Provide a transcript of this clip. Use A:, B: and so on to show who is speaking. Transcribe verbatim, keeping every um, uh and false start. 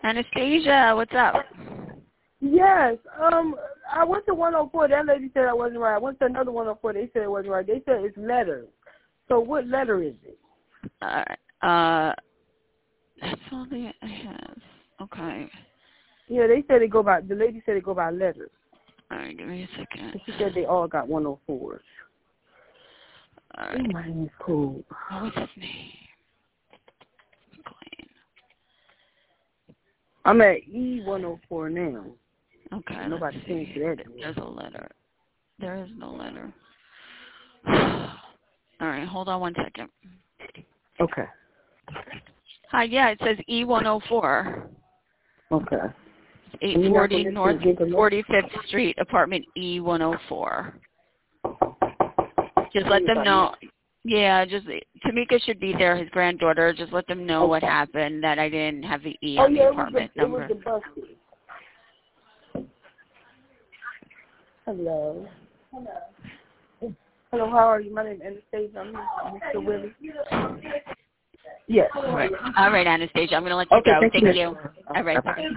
A: Anastasia, what's up?
B: Yes. Um, I went to one oh four. That lady said I wasn't right. I went to another one oh four. They said it wasn't right. They said it's letters. So what letter is it?
A: All right. Uh, that's all they have. Okay.
B: Yeah, they said they go by. The lady said they go by letters.
A: All right, give me a second.
B: She said they all got one oh fours.
A: All right.
B: Oh, my name is cool.
A: What was his name? McLean.
B: I'm at E one oh four now.
A: Okay.
B: Nobody changed that.
A: There's a letter. There is no letter. All right, hold on one second.
B: Okay.
A: Hi, yeah, it says E one oh four.
B: Okay.
A: eight forty North forty-fifth Street, apartment E one oh four. Just let them know. Yeah, just Tamika should be there, his granddaughter. Just let them know okay. what happened, that I didn't have the E
B: oh,
A: on
B: yeah,
A: the apartment
B: it was the,
A: number.
B: It was the busted. Hello. Hello. Hello, how are you? My name is Anastasia. I'm Mister Willie. Yes.
A: All right, All right Anastasia. I'm going to let you
B: okay,
A: go.
B: Thank,
A: thank
B: you.
A: you. All right, bye.